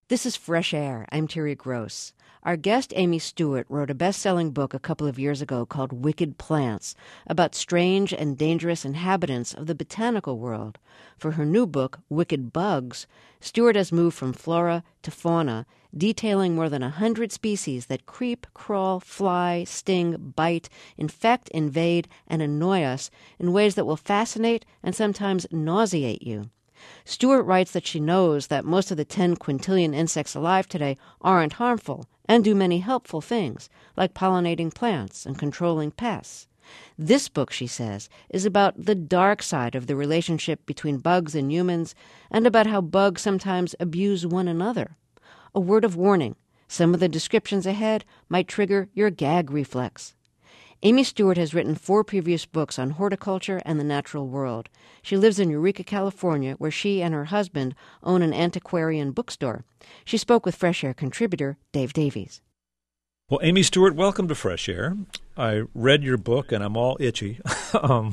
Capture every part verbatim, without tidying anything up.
This is Fresh Air. I'm Terry Gross. Our guest, Amy Stewart, wrote a best-selling book a couple of years ago called Wicked Plants, about strange and dangerous inhabitants of the botanical world. For her new book, Wicked Bugs, Stewart has moved from flora to fauna, detailing more than a hundred species that creep, crawl, fly, sting, bite, infect, invade, and annoy us in ways that will fascinate and sometimes nauseate you. Stewart writes that she knows that most of the ten quintillion insects alive today aren't harmful and do many helpful things, like pollinating plants and controlling pests. This book, she says, is about the dark side of the relationship between bugs and humans and about how bugs sometimes abuse one another. A word of warning, some of the descriptions ahead might trigger your gag reflex. Amy Stewart has written four previous books on horticulture and the natural world. She lives in Eureka, California, where she and her husband own an antiquarian bookstore. She spoke with Fresh Air contributor Dave Davies. Well, Amy Stewart, welcome to Fresh Air. I read your book, and I'm all itchy. um,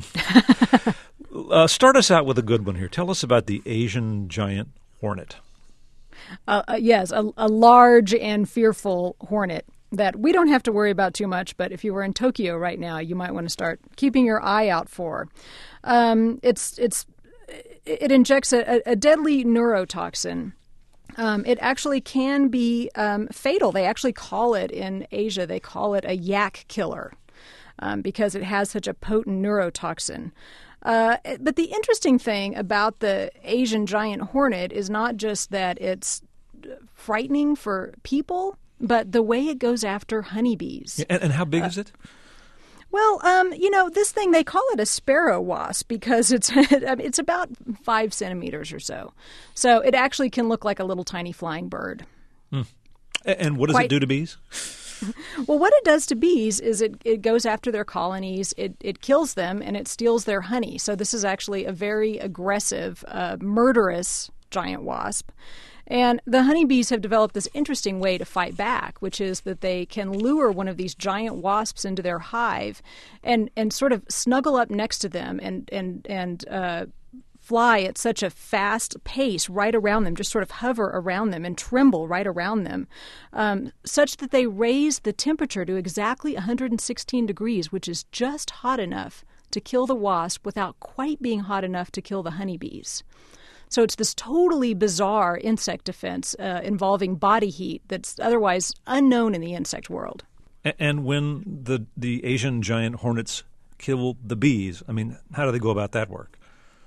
uh, start us out with a good one here. Tell us about the Asian giant hornet. Uh, uh, yes, a, a large and fearful hornet that we don't have to worry about too much, but if you were in Tokyo right now, you might want to start keeping your eye out for. Um, it's it's it injects a, a deadly neurotoxin. Um, it actually can be um, fatal. They actually call it in Asia, they call it a yak killer um, because it has such a potent neurotoxin. Uh, but the interesting thing about the Asian giant hornet is not just that it's frightening for people, but the way it goes after honeybees. And, and how big uh, is it? Well, um, you know, this thing, they call it a sparrow wasp because it's it's about five centimeters or so. So it actually can look like a little tiny flying bird. Hmm. And what does Quite, it do to bees? Well, what it does to bees is it, it goes after their colonies, it, it kills them, and it steals their honey. So this is actually a very aggressive, uh, murderous giant wasp. And the honeybees have developed this interesting way to fight back, which is that they can lure one of these giant wasps into their hive and, and sort of snuggle up next to them and, and, and uh, fly at such a fast pace right around them, just sort of hover around them and tremble right around them, um, such that they raise the temperature to exactly one hundred sixteen degrees, which is just hot enough to kill the wasp without quite being hot enough to kill the honeybees. So it's this totally bizarre insect defense uh, involving body heat that's otherwise unknown in the insect world. And when the the Asian giant hornets kill the bees, I mean, how do they go about that work?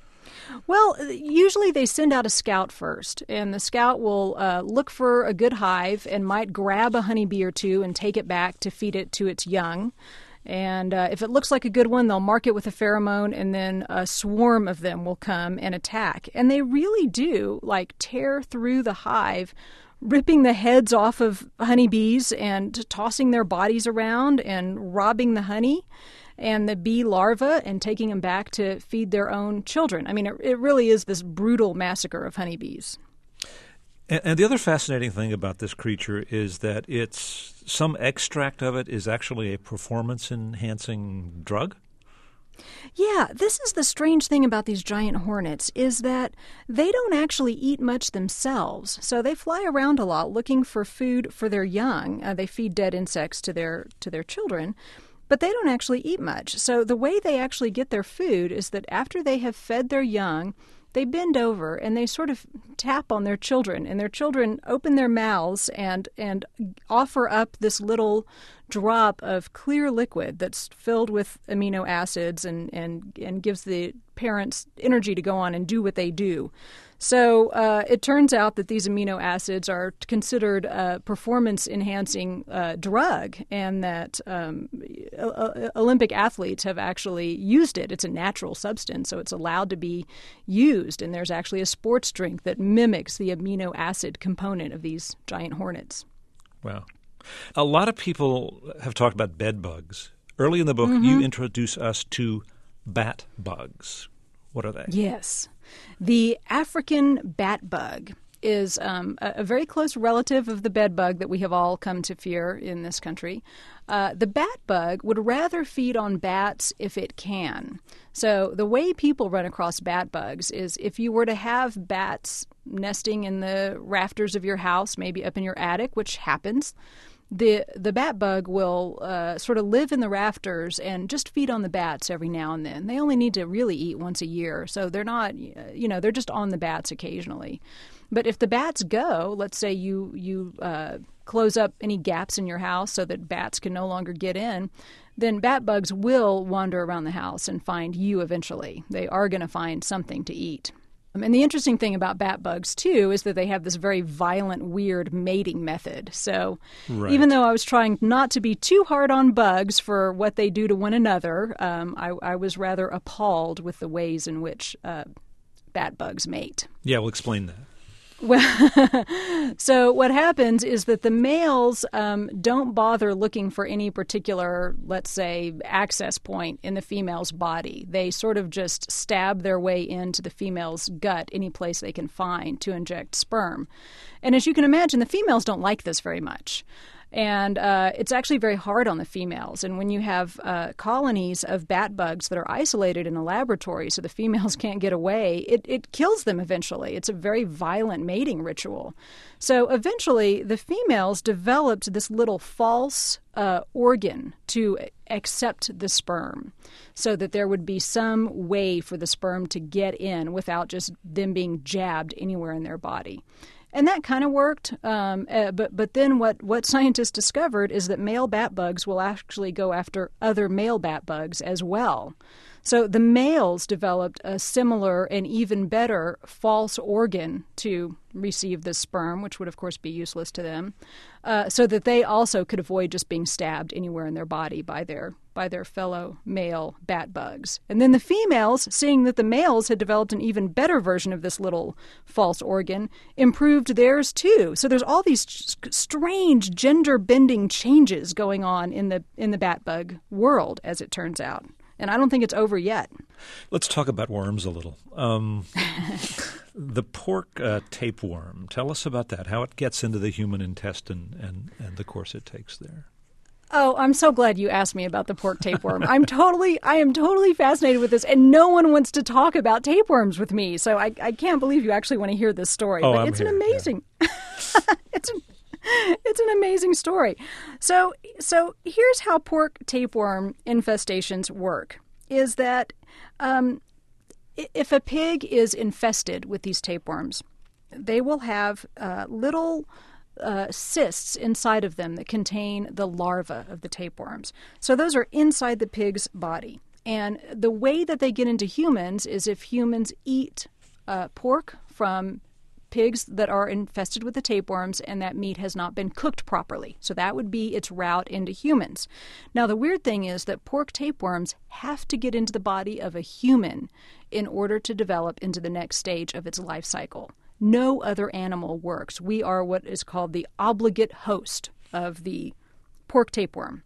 Well, usually they send out a scout first, and the scout will uh, look for a good hive and might grab a honeybee or two and take it back to feed it to its young. And uh, if it looks like a good one, they'll mark it with a pheromone, and then a swarm of them will come and attack. And they really do, like, tear through the hive, ripping the heads off of honeybees and tossing their bodies around and robbing the honey and the bee larvae and taking them back to feed their own children. I mean, it, it really is this brutal massacre of honeybees. And, and the other fascinating thing about this creature is that it's some extract of it is actually a performance-enhancing drug? Yeah, this is the strange thing about these giant hornets is that they don't actually eat much themselves. So they fly around a lot looking for food for their young. Uh, they feed dead insects to their to their children, but they don't actually eat much. So the way they actually get their food is that after they have fed their young, they bend over and they sort of tap on their children, and their children open their mouths and and offer up this little drop of clear liquid that's filled with amino acids and, and, and gives the parents energy to go on and do what they do. So uh, it turns out that these amino acids are considered a performance-enhancing uh, drug, and that um, uh, Olympic athletes have actually used it. It's a natural substance, so it's allowed to be used, and there's actually a sports drink that mimics the amino acid component of these giant hornets. Wow. A lot of people have talked about bed bugs. Early in the book, mm-hmm. you introduce us to bat bugs. What are they? Yes. The African bat bug is um, a, a very close relative of the bed bug that we have all come to fear in this country. Uh, the bat bug would rather feed on bats if it can. So the way people run across bat bugs is if you were to have bats nesting in the rafters of your house, maybe up in your attic, which happens, the the bat bug will uh, sort of live in the rafters and just feed on the bats every now and then. They only need to really eat once a year, so they're not, you know, they're just on the bats occasionally. But if the bats go, let's say you you uh, close up any gaps in your house so that bats can no longer get in, then bat bugs will wander around the house and find you eventually. They are going to find something to eat. And the interesting thing about bat bugs, too, is that they have this very violent, weird mating method. So right. Even though I was trying not to be too hard on bugs for what they do to one another, um, I, I was rather appalled with the ways in which uh, bat bugs mate. Yeah, we'll explain that. Well, so what happens is that the males um, don't bother looking for any particular, let's say, access point in the female's body. They sort of just stab their way into the female's gut any place they can find to inject sperm. And as you can imagine, the females don't like this very much. And uh, it's actually very hard on the females. And when you have uh, colonies of bat bugs that are isolated in a laboratory so the females can't get away, it, it kills them eventually. It's a very violent mating ritual. So eventually the females developed this little false uh, organ to accept the sperm so that there would be some way for the sperm to get in without just them being jabbed anywhere in their body. And that kind of worked, um, uh, but but then what, what scientists discovered is that male bat bugs will actually go after other male bat bugs as well. So the males developed a similar and even better false organ to receive the sperm, which would, of course, be useless to them, uh, so that they also could avoid just being stabbed anywhere in their body by their by their fellow male bat bugs. And then the females, seeing that the males had developed an even better version of this little false organ, improved theirs too. So there's all these strange gender-bending changes going on in the in the bat bug world, as it turns out. And I don't think it's over yet. Let's talk about worms a little. Um, the pork uh, tapeworm, tell us about that, how it gets into the human intestine and, and the course it takes there. Oh, I'm so glad you asked me about the pork tapeworm. I'm totally, I am totally fascinated with this, and no one wants to talk about tapeworms with me. So I, I can't believe you actually want to hear this story. Oh, but I'm it's here, an amazing, yeah. it's an, it's an amazing story. So, so here's how pork tapeworm infestations work: is that um, if a pig is infested with these tapeworms, they will have uh, little Uh, cysts inside of them that contain the larvae of the tapeworms. So those are inside the pig's body. And the way that they get into humans is if humans eat uh, pork from pigs that are infested with the tapeworms and that meat has not been cooked properly. So that would be its route into humans. Now, the weird thing is that pork tapeworms have to get into the body of a human in order to develop into the next stage of its life cycle. No other animal works. We are what is called the obligate host of the pork tapeworm.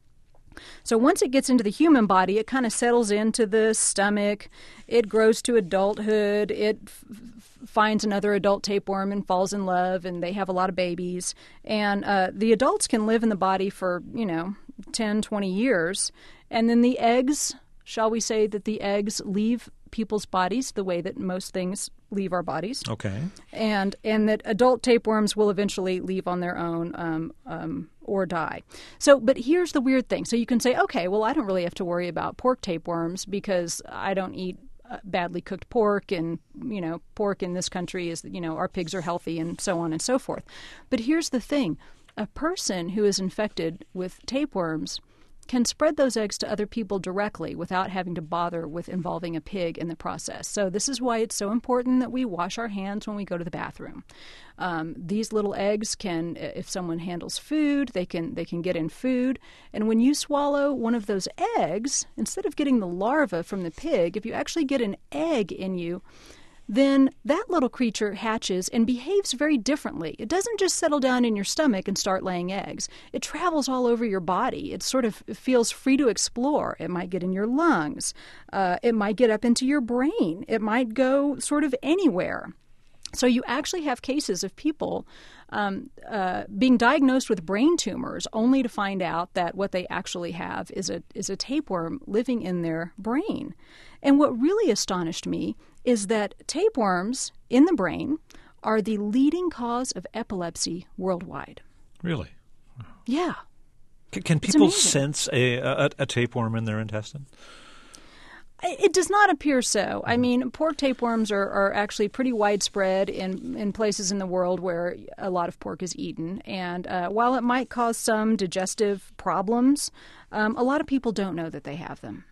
So once it gets into the human body, it kind of settles into the stomach. It grows to adulthood. It f- finds another adult tapeworm and falls in love, and they have a lot of babies. And uh, the adults can live in the body for, you know, ten, twenty years. And then the eggs, shall we say that the eggs leave people's bodies the way that most things leave our bodies. Okay. And and that adult tapeworms will eventually leave on their own um, um, or die. So, but here's the weird thing. So you can say, okay, well, I don't really have to worry about pork tapeworms because I don't eat uh, badly cooked pork, and, you know, pork in this country is, you know, our pigs are healthy and so on and so forth. But here's the thing. A person who is infected with tapeworms can spread those eggs to other people directly without having to bother with involving a pig in the process. So this is why it's so important that we wash our hands when we go to the bathroom. Um, these little eggs can, if someone handles food, they can they can get in food. And when you swallow one of those eggs, instead of getting the larva from the pig, if you actually get an egg in you, then that little creature hatches and behaves very differently. It doesn't just settle down in your stomach and start laying eggs. It travels all over your body. It sort of feels free to explore. It might get in your lungs. Uh, it might get up into your brain. It might go sort of anywhere. So you actually have cases of people um, uh, being diagnosed with brain tumors only to find out that what they actually have is a is a tapeworm living in their brain. And what really astonished me is that tapeworms in the brain are the leading cause of epilepsy worldwide. Really? Yeah. C- can people sense a, a, a tapeworm in their intestine? It does not appear so. I mean, pork tapeworms are, are actually pretty widespread in, in places in the world where a lot of pork is eaten. And uh, while it might cause some digestive problems, um, a lot of people don't know that they have them.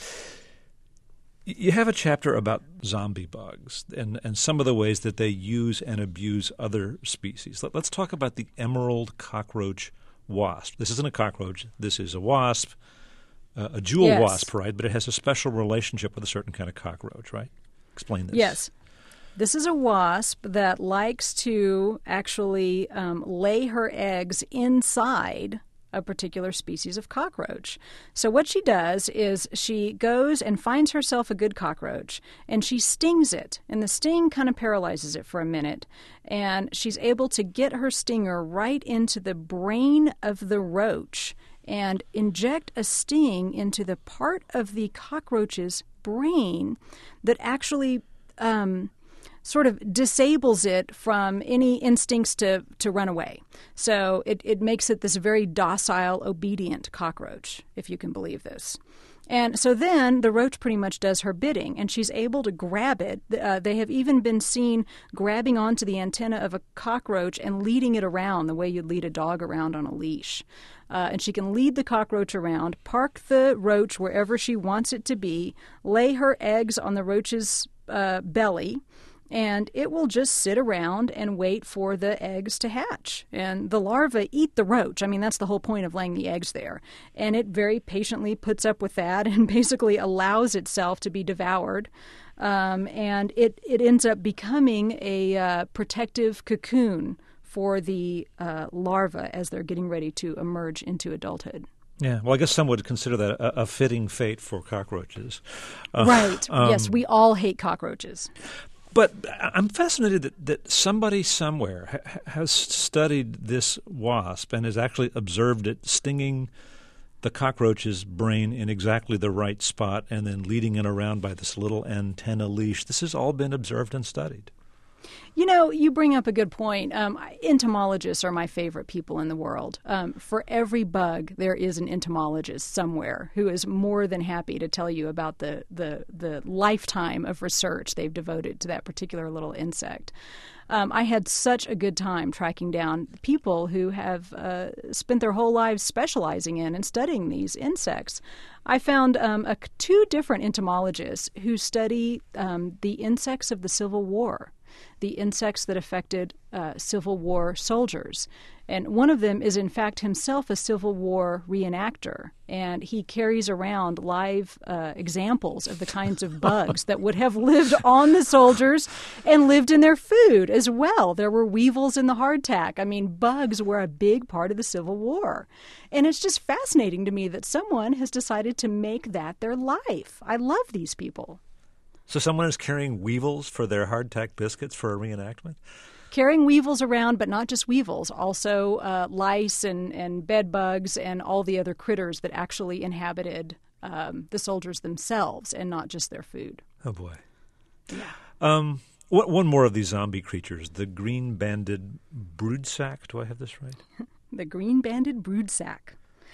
You have a chapter about zombie bugs and, and some of the ways that they use and abuse other species. Let, let's talk about the emerald cockroach wasp. This isn't a cockroach. This is a wasp. Uh, a jewel yes. wasp, right? But it has a special relationship with a certain kind of cockroach, right? Explain this. Yes. This is a wasp that likes to actually um, lay her eggs inside a particular species of cockroach. So what she does is she goes and finds herself a good cockroach, and she stings it. And the sting kind of paralyzes it for a minute. And she's able to get her stinger right into the brain of the roach and inject a sting into the part of the cockroach's brain that actually um, sort of disables it from any instincts to, to run away. So it, it makes it this very docile, obedient cockroach, if you can believe this. And so then the roach pretty much does her bidding, and she's able to grab it. Uh, they have even been seen grabbing onto the antenna of a cockroach and leading it around the way you'd lead a dog around on a leash. Uh, and she can lead the cockroach around, park the roach wherever she wants it to be, lay her eggs on the roach's uh, belly, and it will just sit around and wait for the eggs to hatch. And the larvae eat the roach. I mean, that's the whole point of laying the eggs there. And it very patiently puts up with that and basically allows itself to be devoured. Um, and it, it ends up becoming a uh, protective cocoon for the uh, larvae as they're getting ready to emerge into adulthood. Yeah, well, I guess some would consider that a, a fitting fate for cockroaches. Uh, right. Um, yes, we all hate cockroaches. But I'm fascinated that, that somebody somewhere ha- has studied this wasp and has actually observed it stinging the cockroach's brain in exactly the right spot and then leading it around by this little antenna leash. This has all been observed and studied. You know, you bring up a good point. Um, entomologists are my favorite people in the world. Um, for every bug, there is an entomologist somewhere who is more than happy to tell you about the, the, the lifetime of research they've devoted to that particular little insect. Um, I had such a good time tracking down people who have uh, spent their whole lives specializing in and studying these insects. I found um, a, two different entomologists who study um, the insects of the Civil War, the insects that affected uh, Civil War soldiers. And one of them is, in fact, himself a Civil War reenactor, and he carries around live uh, examples of the kinds of bugs that would have lived on the soldiers and lived in their food as well. There were weevils in the hardtack. I mean, bugs were a big part of the Civil War. And it's just fascinating to me that someone has decided to make that their life. I love these people. So someone is carrying weevils for their hardtack biscuits for a reenactment? Carrying weevils around, but not just weevils, also uh, lice and, and bed bugs and all the other critters that actually inhabited um, the soldiers themselves and not just their food. Oh, boy. Yeah. Um, what, one more of these zombie creatures, the green-banded broodsack. Do I have this right? The green-banded broodsack.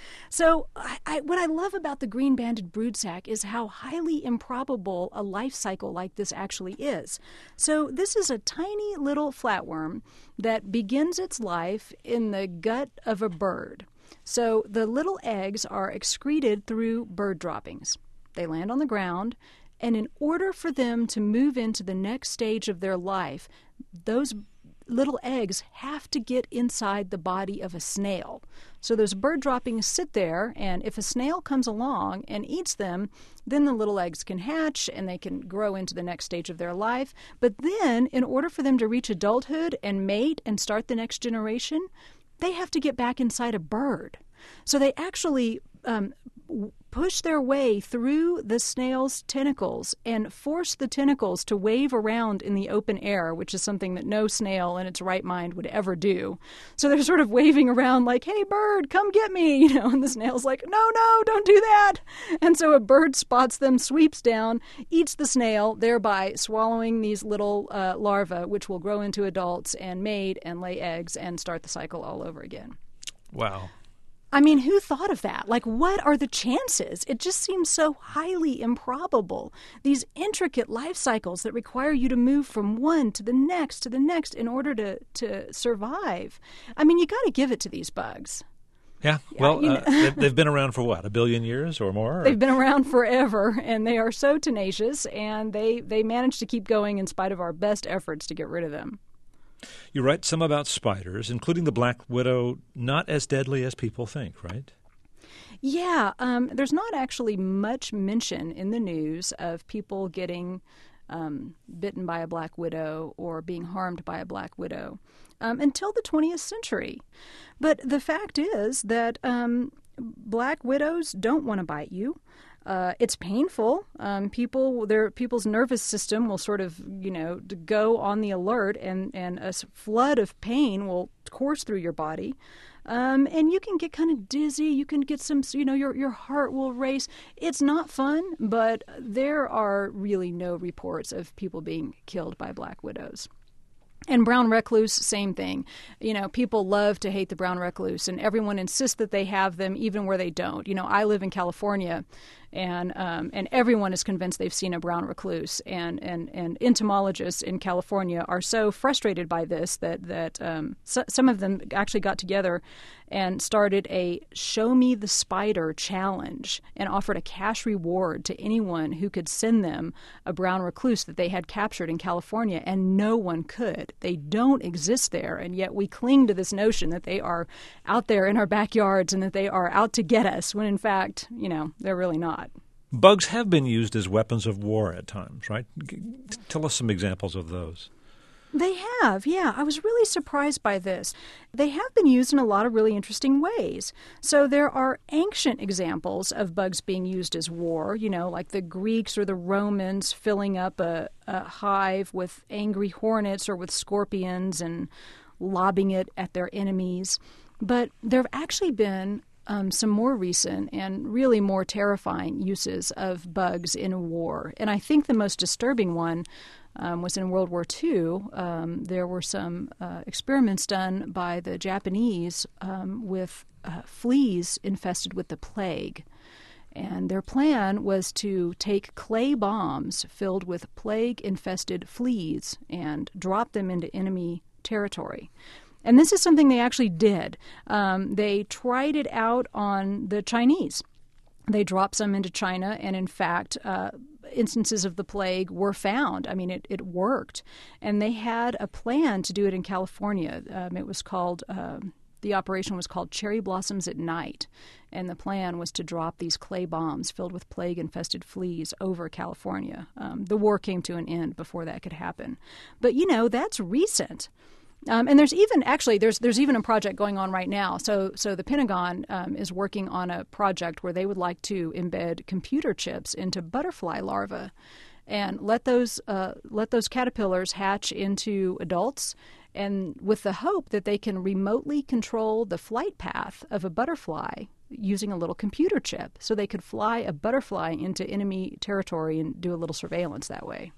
So I, I, what I love about the green-banded broodsack is how highly improbable a life cycle like this actually is. So this is a tiny little flatworm that begins its life in the gut of a bird. So the little eggs are excreted through bird droppings. They land on the ground, and in order for them to move into the next stage of their life, those little eggs have to get inside the body of a snail. So those bird droppings sit there, and if a snail comes along and eats them, then the little eggs can hatch and they can grow into the next stage of their life. But then, in order for them to reach adulthood and mate and start the next generation, they have to get back inside a bird. So they actually um, push their way through the snail's tentacles and force the tentacles to wave around in the open air, which is something that no snail in its right mind would ever do. So they're sort of waving around like, hey, bird, come get me, you know, and the snail's like, no, no, don't do that. And so a bird spots them, sweeps down, eats the snail, thereby swallowing these little uh, larvae, which will grow into adults and mate and lay eggs and start the cycle all over again. Wow. I mean, who thought of that? Like, what are the chances? It just seems so highly improbable. These intricate life cycles that require you to move from one to the next to the next in order to, to survive. I mean, you got to give it to these bugs. Yeah, well, yeah, you know. uh, they've been around for what, a billion years or more? Or? They've been around forever, and they are so tenacious, and they, they manage to keep going in spite of our best efforts to get rid of them. You write some about spiders, including the black widow, not as deadly as people think, right? Yeah, um, there's not actually much mention in the news of people getting um, bitten by a black widow or being harmed by a black widow um, until the twentieth century. But the fact is that um, black widows don't want to bite you. Uh, it's painful. Um, people, their people's nervous system will sort of, you know, go on the alert, and, and a flood of pain will course through your body. Um, and you can get kind of dizzy. You can get some, you know, your your heart will race. It's not fun, but there are really no reports of people being killed by black widows. And brown recluse, same thing. You know, people love to hate the brown recluse, and everyone insists that they have them even where they don't. You know, I live in California, and um, and everyone is convinced they've seen a brown recluse. And, and, and entomologists in California are so frustrated by this that, that um, so, some of them actually got together and started a Show Me the Spider challenge and offered a cash reward to anyone who could send them a brown recluse that they had captured in California, and no one could. They don't exist there, and yet we cling to this notion that they are out there in our backyards and that they are out to get us, when in fact, you know, they're really not. Bugs have been used as weapons of war at times, right? Tell us some examples of those. They have, yeah. I was really surprised by this. They have been used in a lot of really interesting ways. So there are ancient examples of bugs being used as war, you know, like the Greeks or the Romans filling up a, a hive with angry hornets or with scorpions and lobbing it at their enemies. But there have actually been Um, some more recent and really more terrifying uses of bugs in a war. And I think the most disturbing one um, was in World War Two. Um, there were some uh, experiments done by the Japanese um, with uh, fleas infested with the plague. And their plan was to take clay bombs filled with plague-infested fleas and drop them into enemy territory. And this is something they actually did. Um, they tried it out on the Chinese. They dropped some into China, and in fact, uh, instances of the plague were found. I mean, it, it worked. And they had a plan to do it in California. Um, it was called, uh, the operation was called Cherry Blossoms at Night. And the plan was to drop these clay bombs filled with plague-infested fleas over California. Um, the war came to an end before that could happen. But, you know, that's recent. Um, and there's even actually there's there's even a project going on right now. So so the Pentagon um, is working on a project where they would like to embed computer chips into butterfly larvae, and let those uh, let those caterpillars hatch into adults, and with the hope that they can remotely control the flight path of a butterfly using a little computer chip, so they could fly a butterfly into enemy territory and do a little surveillance that way.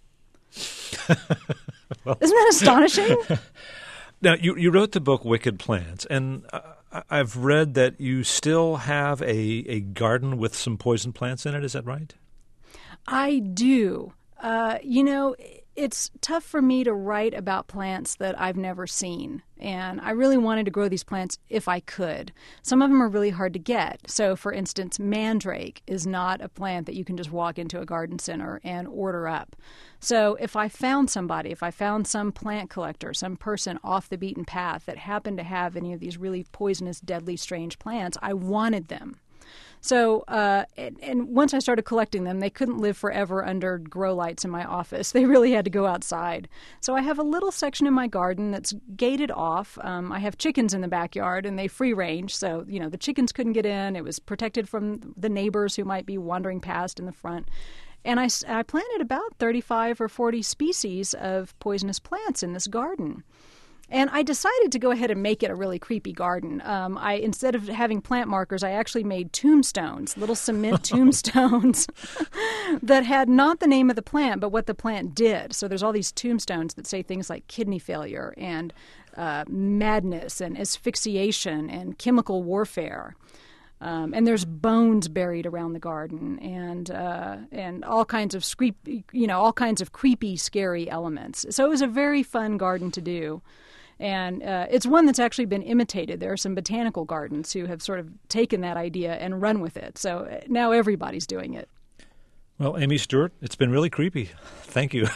Well, isn't that astonishing? Now, you, you wrote the book Wicked Plants, and uh, I've read that you still have a, a garden with some poison plants in it. Is that right? I do. Uh, you know, it's tough for me to write about plants that I've never seen, and I really wanted to grow these plants if I could. Some of them are really hard to get. So, for instance, mandrake is not a plant that you can just walk into a garden center and order up. So if I found somebody, if I found some plant collector, some person off the beaten path that happened to have any of these really poisonous, deadly, strange plants, I wanted them. So, uh, and, and once I started collecting them, they couldn't live forever under grow lights in my office. They really had to go outside. So I have a little section in my garden that's gated off. Um, I have chickens in the backyard, and they free range. So, you know, the chickens couldn't get in. It was protected from the neighbors who might be wandering past in the front. And I, I planted about thirty-five or forty species of poisonous plants in this garden. And I decided to go ahead and make it a really creepy garden. Um, I instead of having plant markers, I actually made tombstones, little cement tombstones that had not the name of the plant, but what the plant did. So there's all these tombstones that say things like kidney failure and uh, madness and asphyxiation and chemical warfare. Um, and there's bones buried around the garden, and uh, and all kinds of creepy, you know, all kinds of creepy, scary elements. So it was a very fun garden to do. And uh, it's one that's actually been imitated. There are some botanical gardens who have sort of taken that idea and run with it. So now everybody's doing it. Well, Amy Stewart, it's been really creepy. Thank you.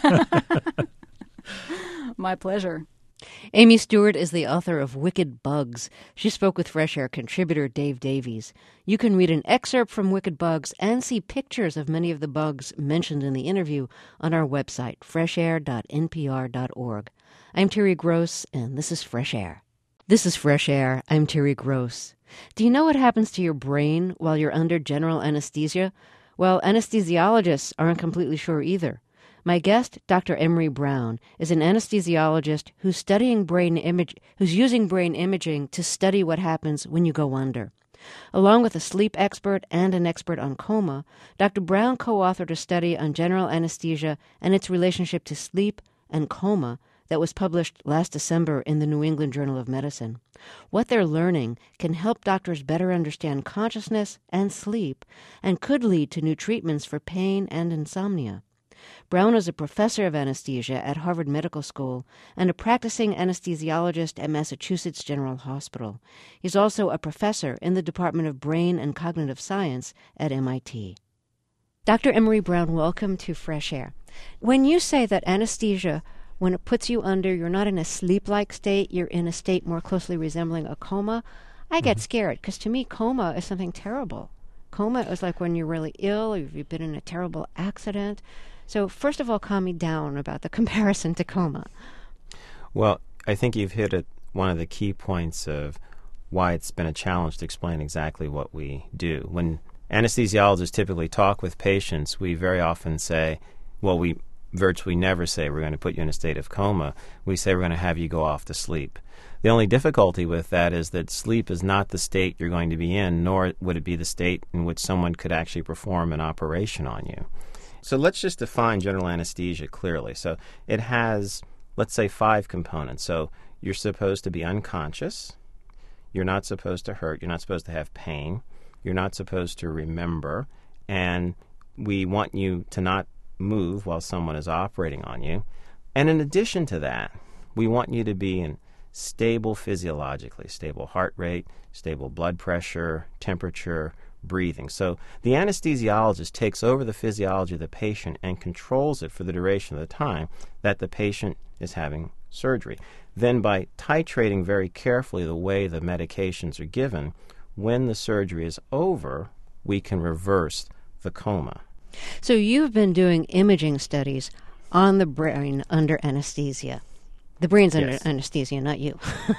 My pleasure. Amy Stewart is the author of Wicked Bugs. She spoke with Fresh Air contributor Dave Davies. You can read an excerpt from Wicked Bugs and see pictures of many of the bugs mentioned in the interview on our website, fresh air dot n p r dot org. I'm Terry Gross, and this is Fresh Air. This is Fresh Air. I'm Terry Gross. Do you know what happens to your brain while you're under general anesthesia? Well, anesthesiologists aren't completely sure either. My guest, Doctor Emery Brown, is an anesthesiologist who's studying brain image, who's using brain imaging to study what happens when you go under. Along with a sleep expert and an expert on coma, Doctor Brown co-authored a study on general anesthesia and its relationship to sleep and coma that was published last December in the New England Journal of Medicine. What they're learning can help doctors better understand consciousness and sleep and could lead to new treatments for pain and insomnia. Brown is a professor of anesthesia at Harvard Medical School and a practicing anesthesiologist at Massachusetts General Hospital. He's also a professor in the Department of Brain and Cognitive Science at M I T. Doctor Emery Brown, welcome to Fresh Air. When you say that anesthesia, when it puts you under, you're not in a sleep-like state, you're in a state more closely resembling a coma, I get mm-hmm. scared, because to me, coma is something terrible. Coma is like when you're really ill, or you've been in a terrible accident. So first of all, calm me down about the comparison to coma. Well, I think you've hit at one of the key points of why it's been a challenge to explain exactly what we do. When anesthesiologists typically talk with patients, we very often say, well, we virtually never say we're going to put you in a state of coma. We say we're going to have you go off to sleep. The only difficulty with that is that sleep is not the state you're going to be in, nor would it be the state in which someone could actually perform an operation on you. So let's just define general anesthesia clearly. So it has, let's say, five components. So you're supposed to be unconscious. You're not supposed to hurt. You're not supposed to have pain. You're not supposed to remember. And we want you to not move while someone is operating on you. And in addition to that, we want you to be in stable physiologically, stable heart rate, stable blood pressure, temperature, breathing. So the anesthesiologist takes over the physiology of the patient and controls it for the duration of the time that the patient is having surgery. Then by titrating very carefully the way the medications are given, when the surgery is over, we can reverse the coma. So you've been doing imaging studies on the brain under anesthesia. The brain's under yes. anesthesia, not you.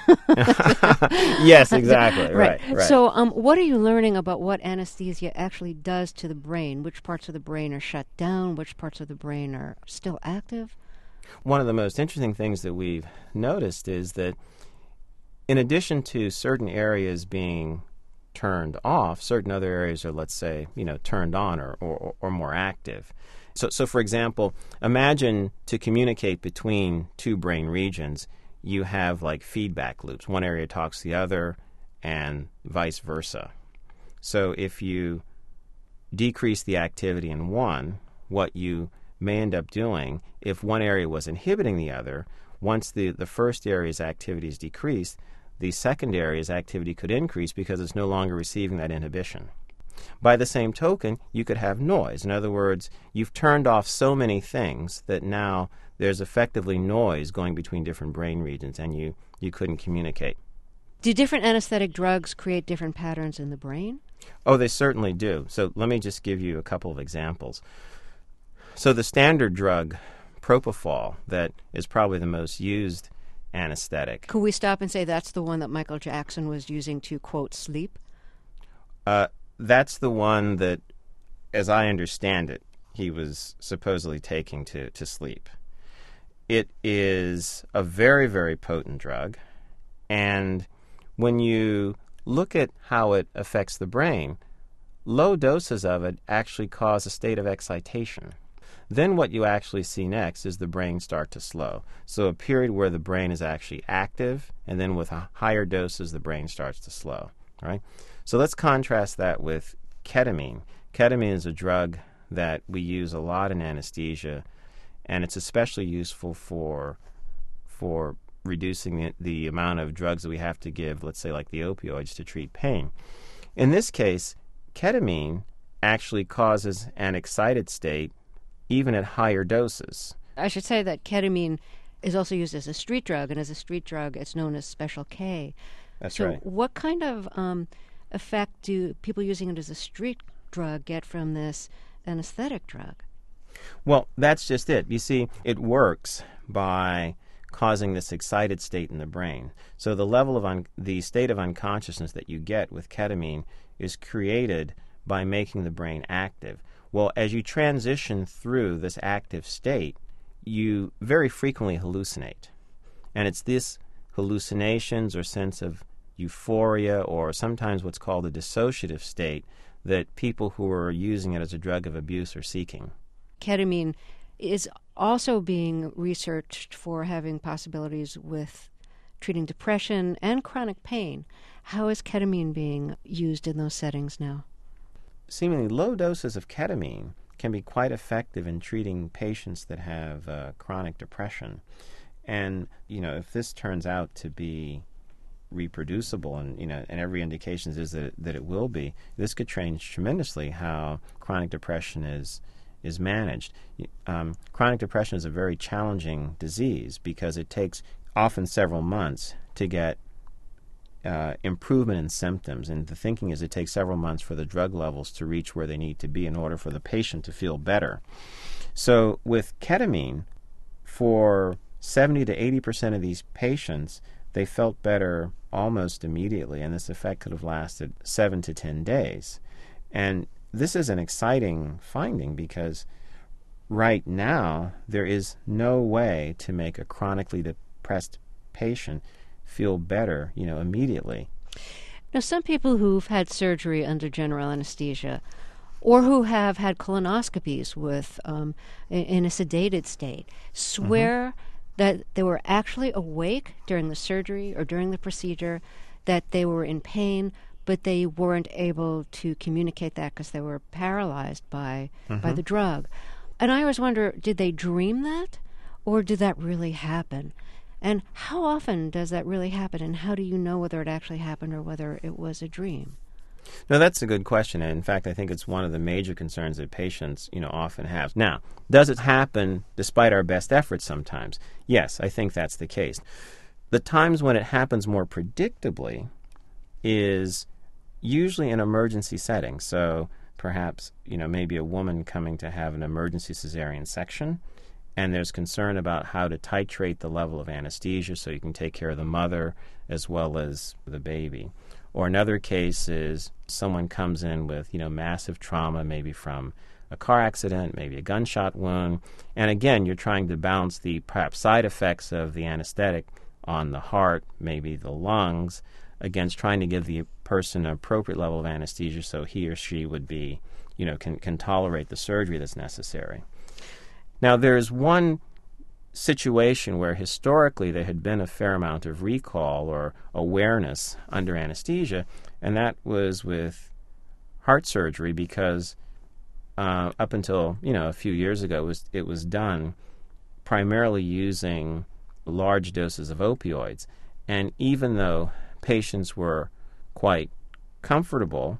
Yes, exactly. Right. right, right. So um, what are you learning about what anesthesia actually does to the brain? Which parts of the brain are shut down? Which parts of the brain are still active? One of the most interesting things that we've noticed is that in addition to certain areas being turned off, certain other areas are, let's say, you know, turned on or, or, or more active. So, so, for example, imagine to communicate between two brain regions, you have like feedback loops. One area talks to the other and vice versa. So if you decrease the activity in one, what you may end up doing, if one area was inhibiting the other, once the, the first area's activity is decreased, the second area's activity could increase because it's no longer receiving that inhibition. By the same token, you could have noise. In other words, you've turned off so many things that now there's effectively noise going between different brain regions, and you, you couldn't communicate. Do different anesthetic drugs create different patterns in the brain? Oh, they certainly do. So let me just give you a couple of examples. So the standard drug, propofol, that is probably the most used anesthetic. Could we stop and say that's the one that Michael Jackson was using to, quote, sleep? Uh, that's the one that, as I understand it, he was supposedly taking to, to sleep. It is a very, very potent drug, and when you look at how it affects the brain, low doses of it actually cause a state of excitation. Then what you actually see next is the brain start to slow. So a period where the brain is actually active, and then with higher doses, the brain starts to slow. All right? So let's contrast that with ketamine. Ketamine is a drug that we use a lot in anesthesia, and it's especially useful for for reducing the, the amount of drugs that we have to give, let's say like the opioids, to treat pain. In this case, ketamine actually causes an excited state even at higher doses. I should say that ketamine is also used as a street drug, and as a street drug, it's known as Special K. That's so right. What kind of um, effect do people using it as a street drug get from this anesthetic drug? Well, that's just it. You see, it works by causing this excited state in the brain. So the level of un- the state of unconsciousness that you get with ketamine is created by making the brain active. Well, as you transition through this active state, you very frequently hallucinate. And it's this hallucinations or sense of euphoria, or sometimes what's called a dissociative state, that people who are using it as a drug of abuse are seeking. Ketamine is also being researched for having possibilities with treating depression and chronic pain. How is ketamine being used in those settings now? Seemingly low doses of ketamine can be quite effective in treating patients that have uh, chronic depression. And, you know, if this turns out to be reproducible, and, you know, and every indication is that, that it will be, this could change tremendously how chronic depression is is managed. Um, chronic depression is a very challenging disease because it takes often several months to get uh, improvement in symptoms. And the thinking is it takes several months for the drug levels to reach where they need to be in order for the patient to feel better. So with ketamine, for seventy to eighty percent of these patients, they felt better almost immediately, and this effect could have lasted seven to ten days. And this is an exciting finding because right now there is no way to make a chronically depressed patient feel better, you know, immediately. Now, some people who've had surgery under general anesthesia, or who have had colonoscopies with um, in a sedated state, swear mm-hmm. that they were actually awake during the surgery or during the procedure, that they were in pain, but they weren't able to communicate that because they were paralyzed by mm-hmm. by the drug. And I always wonder, did they dream that, or did that really happen? And how often does that really happen, and how do you know whether it actually happened or whether it was a dream? No, that's a good question. And in fact, I think it's one of the major concerns that patients, you know, often have. Now, does it happen despite our best efforts sometimes? Yes, I think that's the case. The times when it happens more predictably is usually in emergency settings. So perhaps, you know, maybe a woman coming to have an emergency cesarean section, and there's concern about how to titrate the level of anesthesia so you can take care of the mother as well as the baby. Or another case is someone comes in with, you know, massive trauma, maybe from a car accident, maybe a gunshot wound, and again, you're trying to balance the perhaps side effects of the anesthetic on the heart, maybe the lungs, against trying to give the person an appropriate level of anesthesia so he or she would be, you know, can, can tolerate the surgery that's necessary. Now, there's one situation where historically there had been a fair amount of recall or awareness under anesthesia, and that was with heart surgery because uh, up until, you know, a few years ago, it was, it was done primarily using large doses of opioids. And even though patients were quite comfortable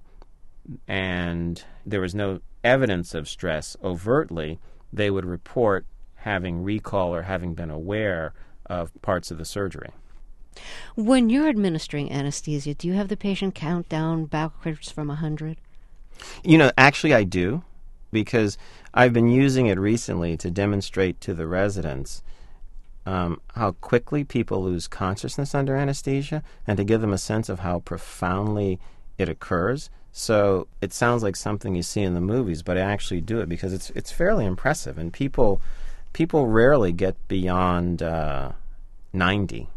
and there was no evidence of stress overtly, they would report having recall or having been aware of parts of the surgery. When you're administering anesthesia, do you have the patient count down backwards from one hundred? You know, actually I do, because I've been using it recently to demonstrate to the residents um, how quickly people lose consciousness under anesthesia and to give them a sense of how profoundly it occurs. So it sounds like something you see in the movies, but I actually do it because it's it's fairly impressive, and people people rarely get beyond uh, ninety.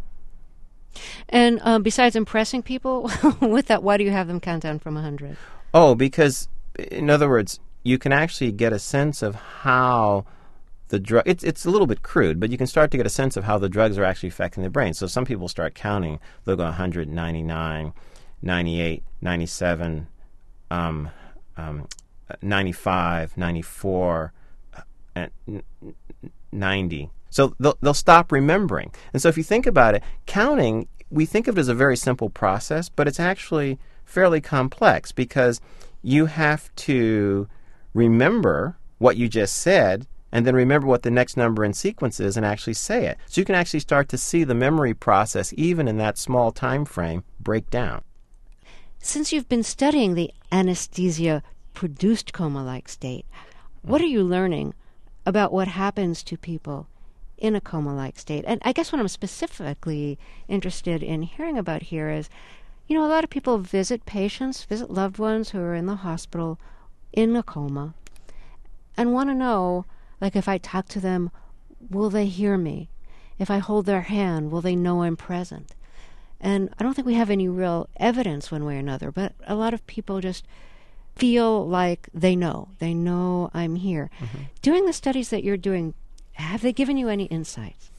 And uh, besides impressing people with that, why do you have them count down from one hundred? Oh, because, in other words, you can actually get a sense of how the drug, it's, it's a little bit crude, but you can start to get a sense of how the drugs are actually affecting the brain. So some people start counting, they'll go one hundred, ninety-nine, ninety-eight, ninety-seven, um, um, ninety-five, ninety-four, and ninety. So they'll, they'll stop remembering. And so if you think about it, counting, we think of it as a very simple process, but it's actually fairly complex because you have to remember what you just said and then remember what the next number in sequence is and actually say it. So you can actually start to see the memory process, even in that small time frame, break down. Since you've been studying the anesthesia-produced coma-like state, what are you learning about what happens to people in a coma-like state? And I guess what I'm specifically interested in hearing about here is, you know, a lot of people visit patients, visit loved ones who are in the hospital in a coma, and want to know, like, if I talk to them, will they hear me? If I hold their hand, will they know I'm present? And I don't think we have any real evidence one way or another, but a lot of people just feel like they know. They know I'm here. Mm-hmm. Doing the studies that you're doing, have they given you any insights?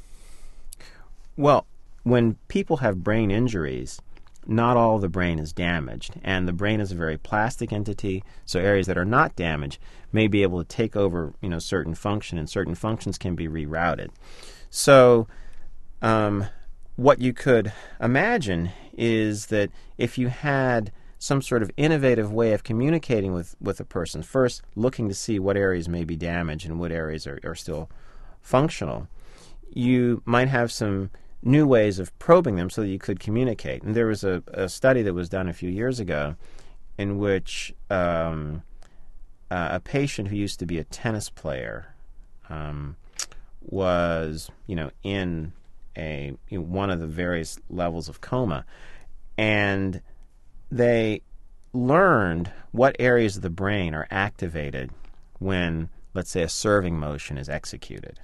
Well, when people have brain injuries, not all the brain is damaged, and the brain is a very plastic entity, so areas that are not damaged may be able to take over, you know, certain function, and certain functions can be rerouted. So um, what you could imagine is that if you had some sort of innovative way of communicating with, with a person, first looking to see what areas may be damaged and what areas are, are still functional, you might have some new ways of probing them so that you could communicate. And there was a, a study that was done a few years ago in which um, uh, a patient who used to be a tennis player um, was, you know, in a you know, one of the various levels of coma, and they learned what areas of the brain are activated when, let's say, a serving motion is executed.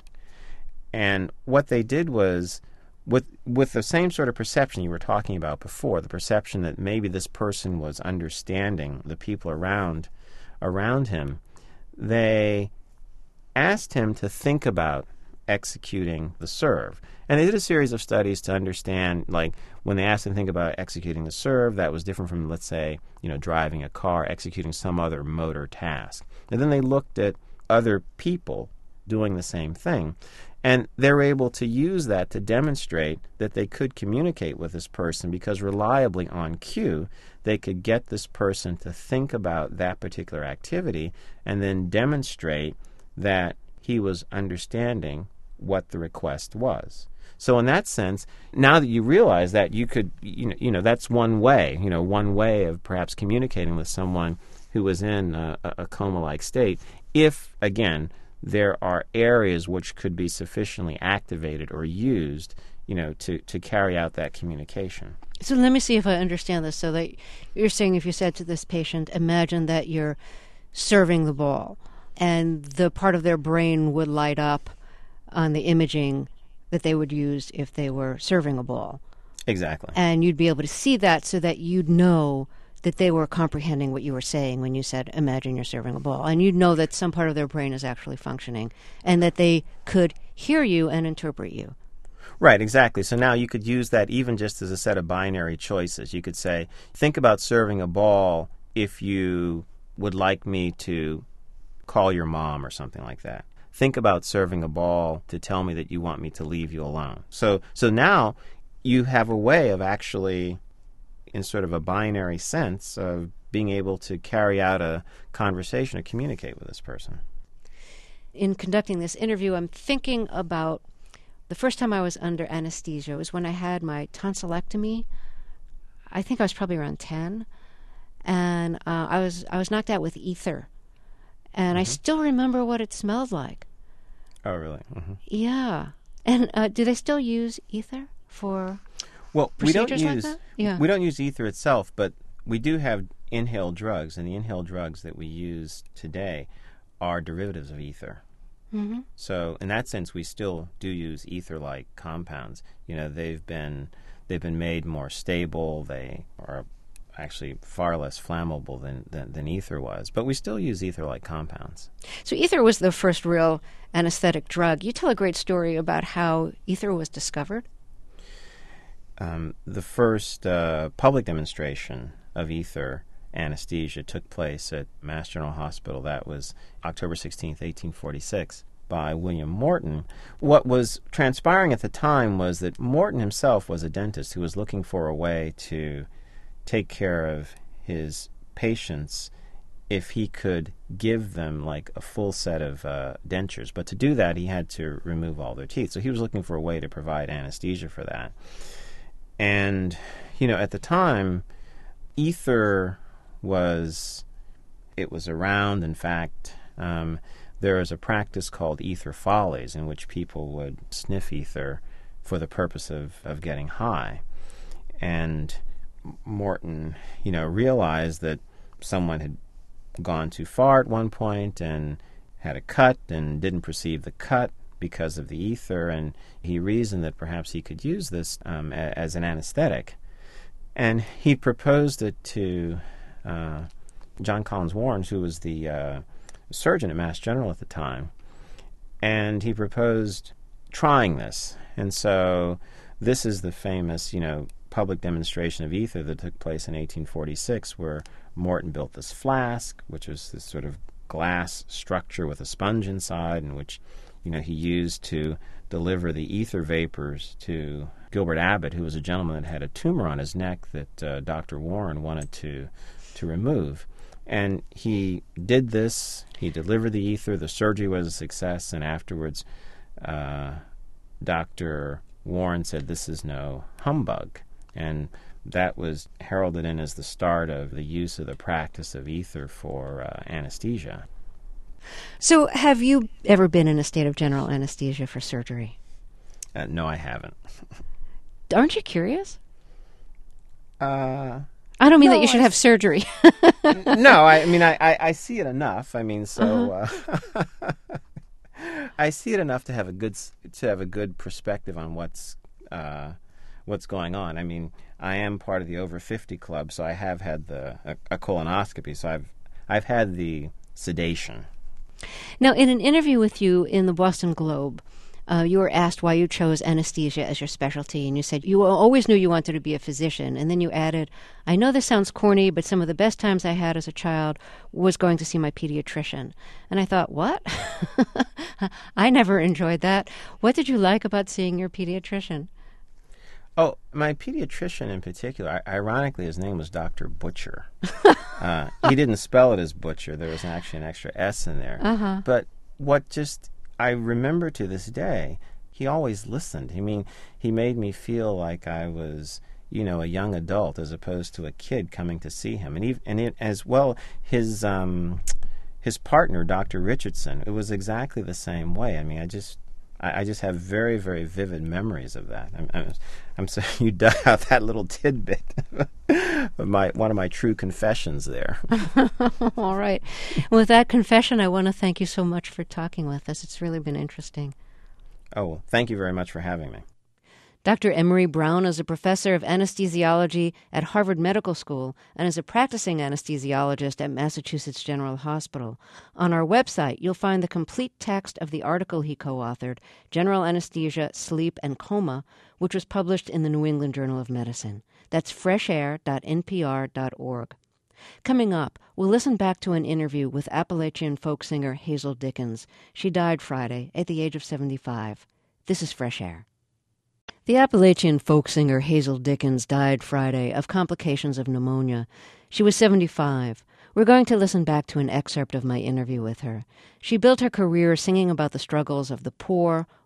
And what they did was, with with the same sort of perception you were talking about before, the perception that maybe this person was understanding the people around around him, they asked him to think about executing the serve. And they did a series of studies to understand, like, when they asked him to think about executing the serve, that was different from, let's say, you know, driving a car, executing some other motor task. And then they looked at other people doing the same thing. And they were able to use that to demonstrate that they could communicate with this person because reliably on cue, they could get this person to think about that particular activity and then demonstrate that he was understanding what the request was. So in that sense, now that you realize that you could, you know, you know that's one way, you know, one way of perhaps communicating with someone who was in a, a coma-like state, if, again, there are areas which could be sufficiently activated or used, you know, to, to carry out that communication. So let me see if I understand this. So that you're saying, if you said to this patient, imagine that you're serving the ball, and the part of their brain would light up on the imaging that they would use if they were serving a ball. Exactly. And you'd be able to see that so that you'd know that they were comprehending what you were saying when you said, imagine you're serving a ball. And you'd know that some part of their brain is actually functioning and that they could hear you and interpret you. Right, exactly. So now you could use that even just as a set of binary choices. You could say, think about serving a ball if you would like me to call your mom or something like that. Think about serving a ball to tell me that you want me to leave you alone. So, so now you have a way of actually, in sort of a binary sense, of being able to carry out a conversation or communicate with this person. In conducting this interview, I'm thinking about the first time I was under anesthesia was when I had my tonsillectomy. I think I was probably around ten, and uh, I was I was knocked out with ether, and mm-hmm. I still remember what it smelled like. Oh, really? Mm-hmm. Yeah. And uh, do they still use ether for well, we don't procedures use like that? Yeah. We don't use ether itself, but we do have inhaled drugs, and the inhaled drugs that we use today are derivatives of ether. Mm-hmm. So, in that sense, we still do use ether-like compounds. You know, they've been they've been made more stable. They are actually far less flammable than, than, than ether was. But we still use ether-like compounds. So ether was the first real anesthetic drug. You tell a great story about how ether was discovered. Um, the first uh, public demonstration of ether anesthesia took place at Mass General Hospital. That was October sixteenth, eighteen forty-six, by William Morton. What was transpiring at the time was that Morton himself was a dentist who was looking for a way to take care of his patients if he could give them like a full set of uh, dentures. But to do that, he had to remove all their teeth. So he was looking for a way to provide anesthesia for that. And, you know, at the time, ether was, it was around. In fact, um, there was a practice called ether follies in which people would sniff ether for the purpose of, of getting high. And Morton, you know, realized that someone had gone too far at one point and had a cut and didn't perceive the cut because of the ether, and he reasoned that perhaps he could use this um, a, as an anesthetic. And he proposed it to uh, John Collins Warren, who was the uh, surgeon at Mass General at the time, and he proposed trying this. And so this is the famous, you know, public demonstration of ether that took place in eighteen forty-six, where Morton built this flask, which was this sort of glass structure with a sponge inside, in which, you know, he used to deliver the ether vapors to Gilbert Abbott, who was a gentleman that had a tumor on his neck that uh, Doctor Warren wanted to to remove. And he did this. He delivered the ether. The surgery was a success, and afterwards, uh, Doctor Warren said, "This is no humbug." And that was heralded in as the start of the use of the practice of ether for uh, anesthesia. So have you ever been in a state of general anesthesia for surgery? Uh, no, I haven't. Aren't you curious? Uh, I don't mean no, that you should I, have surgery. No, I, I mean, I, I, I see it enough. I mean, so uh-huh. uh, I see it enough to have a good to have a good perspective on what's uh, what's going on. I mean, I am part of the over fifty club, so I have had the a, a colonoscopy. So I've I've had the sedation. Now, in an interview with you in the Boston Globe, uh, you were asked why you chose anesthesia as your specialty, and you said you always knew you wanted to be a physician. And then you added, "I know this sounds corny, but some of the best times I had as a child was going to see my pediatrician." And I thought, what? I never enjoyed that. What did you like about seeing your pediatrician? Oh, my pediatrician in particular, ironically, his name was Doctor Butcher. uh, he didn't spell it as Butcher. There was actually an extra S in there. Uh-huh. But what just I remember to this day, he always listened. I mean, he made me feel like I was, you know, a young adult as opposed to a kid coming to see him. And he, and it, as well, his um, his partner, Doctor Richardson, it was exactly the same way. I mean, I just... I just have very, very vivid memories of that. I'm, I'm, I'm sorry you dug out that little tidbit of my one of my true confessions there. All right. With that confession, I want to thank you so much for talking with us. It's really been interesting. Oh, well, thank you very much for having me. Doctor Emery Brown is a professor of anesthesiology at Harvard Medical School and is a practicing anesthesiologist at Massachusetts General Hospital. On our website, you'll find the complete text of the article he co-authored, General Anesthesia, Sleep, and Coma, which was published in the New England Journal of Medicine. That's fresh air dot n p r dot org. Coming up, we'll listen back to an interview with Appalachian folk singer Hazel Dickens. She died Friday at the age of seventy-five. This is Fresh Air. The Appalachian folk singer Hazel Dickens died Friday of complications of pneumonia. She was seventy-five. We're going to listen back to an excerpt of my interview with her. She built her career singing about the struggles of the poor,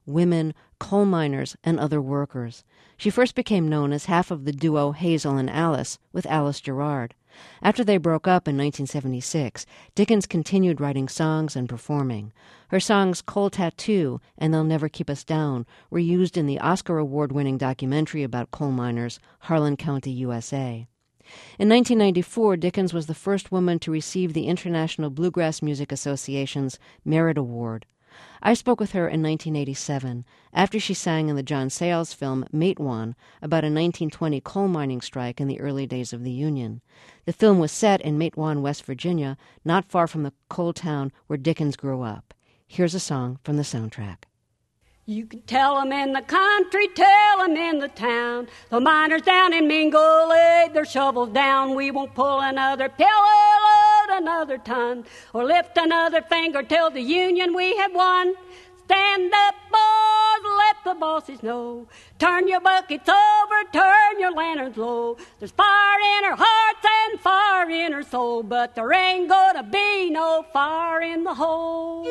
women, coal miners, and other workers. She first became known as half of the duo Hazel and Alice, with Alice Gerrard. After they broke up in nineteen seventy-six, Dickens continued writing songs and performing. Her songs Coal Tattoo and They'll Never Keep Us Down were used in the Oscar Award-winning documentary about coal miners, Harlan County, U S A. In nineteen ninety-four, Dickens was the first woman to receive the International Bluegrass Music Association's Merit Award. I spoke with her in nineteen eighty-seven, after she sang in the John Sayles film Matewan about a nineteen twenty coal mining strike in the early days of the Union. The film was set in Matewan, West Virginia, not far from the coal town where Dickens grew up. Here's a song from the soundtrack. You can tell 'em in the country, tell 'em in the town. The miners down in Mingo laid their shovels down. We won't pull another pillow, load another ton, or lift another finger till the union we have won. Stand up, boys, let the bosses know. Turn your buckets over, turn your lanterns low. There's fire in our hearts and fire in our soul, but there ain't gonna be no fire in the hole.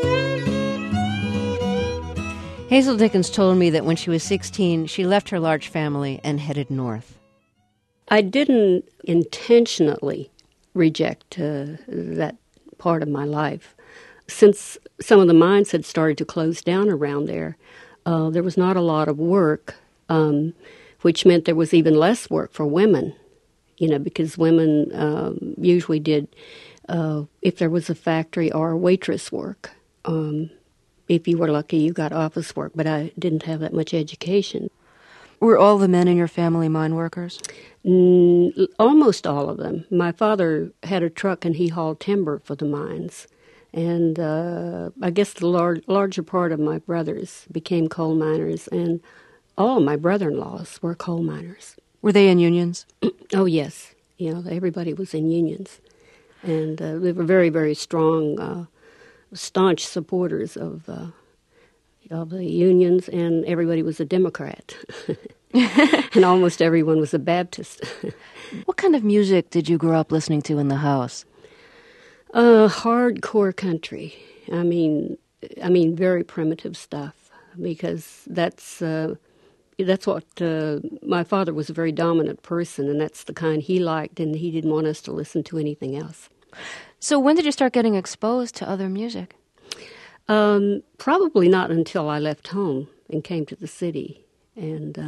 Hazel Dickens told me that when she was sixteen, she left her large family and headed north. I didn't intentionally reject uh, that part of my life. Since some of the mines had started to close down around there, uh, there was not a lot of work, um, which meant there was even less work for women, you know, because women um, usually did, uh, if there was a factory or waitress work. Um, if you were lucky, you got office work, but I didn't have that much education. Were all the men in your family mine workers? Mm, almost all of them. My father had a truck and he hauled timber for the mines. And uh, I guess the lar- larger part of my brothers became coal miners, and all of my brother-in-laws were coal miners. Were they in unions? Oh, yes. You know, everybody was in unions. And uh, they were very, very strong, uh, staunch supporters of, uh, of the unions, and everybody was a Democrat. And almost everyone was a Baptist. What kind of music did you grow up listening to in the house? Uh, hardcore country. I mean, I mean, very primitive stuff, because that's uh, that's what uh, my father was a very dominant person, and that's the kind he liked, and he didn't want us to listen to anything else. So when did you start getting exposed to other music? Um, probably not until I left home and came to the city, and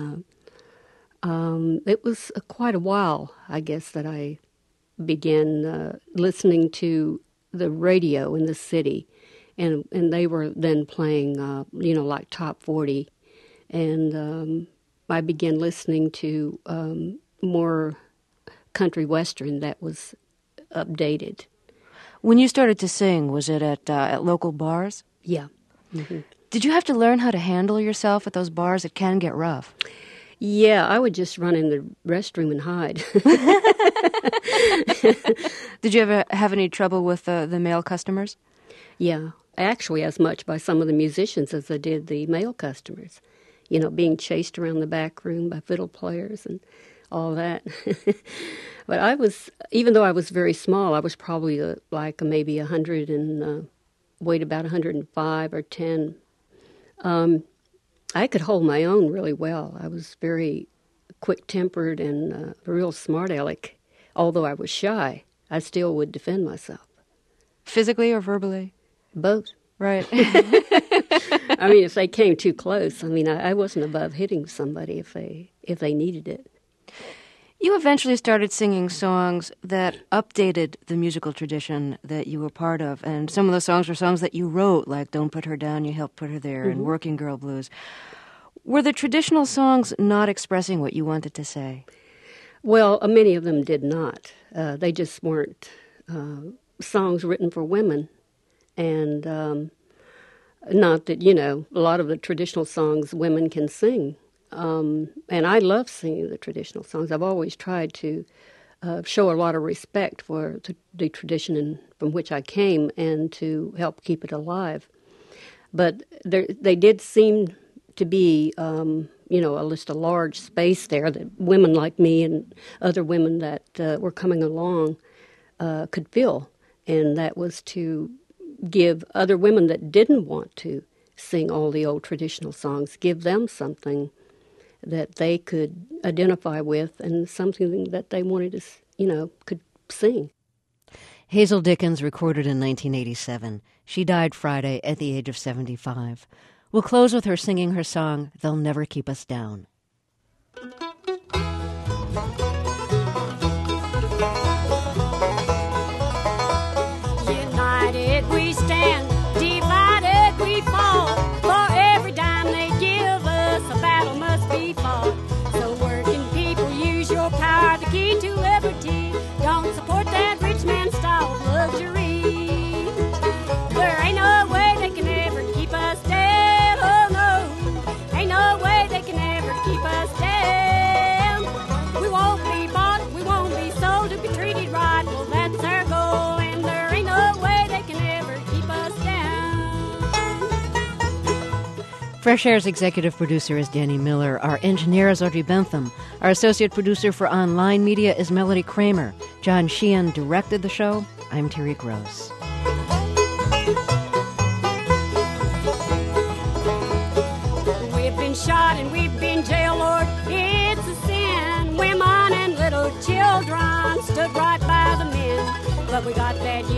uh, um, it was uh, quite a while, I guess, that I began uh, listening to the radio in the city, and and they were then playing, uh, you know, like top forty, and um, I began listening to um, more country western that was updated. When you started to sing, was it at uh, at local bars? Yeah. Mm-hmm. Did you have to learn how to handle yourself at those bars? It can get rough. Yeah, I would just run in the restroom and hide. Did you ever have any trouble with uh, the male customers? Yeah, actually as much by some of the musicians as I did the male customers. You know, being chased around the back room by fiddle players and all that. But I was, even though I was very small, I was probably uh, like maybe a hundred and uh, weighed about one hundred five or ten. Um, I could hold my own really well. I was very quick-tempered and uh, a real smart aleck. Although I was shy, I still would defend myself. Physically or verbally? Both. Right. I mean, if they came too close, I mean, I, I wasn't above hitting somebody if they if they needed it. You eventually started singing songs that updated the musical tradition that you were part of, and some of those songs were songs that you wrote, like Don't Put Her Down, You Helped Put Her There, mm-hmm. and Working Girl Blues. Were the traditional songs not expressing what you wanted to say? Well, uh, many of them did not. Uh, they just weren't uh, songs written for women. And um, not that, you know, a lot of the traditional songs women can sing. Um, and I love singing the traditional songs. I've always tried to uh, show a lot of respect for the, the tradition in, from which I came and to help keep it alive. But there, they did seem to be, um, you know, a, just a large space there that women like me and other women that uh, were coming along uh, could fill. And that was to give other women that didn't want to sing all the old traditional songs, give them something that they could identify with and something that they wanted to, you know, could sing. Hazel Dickens recorded in nineteen eighty-seven. She died Friday at the age of seventy-five. We'll close with her singing her song, They'll Never Keep Us Down. United we stand, divided we fall. For every dime they give us, a battle must be fought. So working people, use your power, the key to liberty. Don't support that rich man's style of luxury. There ain't no way they can ever keep us down, oh no. Ain't no way they can ever keep us down. We won't be bought, we won't be sold, to be treated right, well that's our goal. And there ain't no way they can ever keep us down. Fresh Air's executive producer is Danny Miller. Our engineer is Audrey Bentham. Our associate producer for online media is Melody Kramer. John Sheehan directed the show. I'm Terry Gross. We've been shot and we've been jailed, Lord, it's a sin. Women and little children stood right by the men. But we got that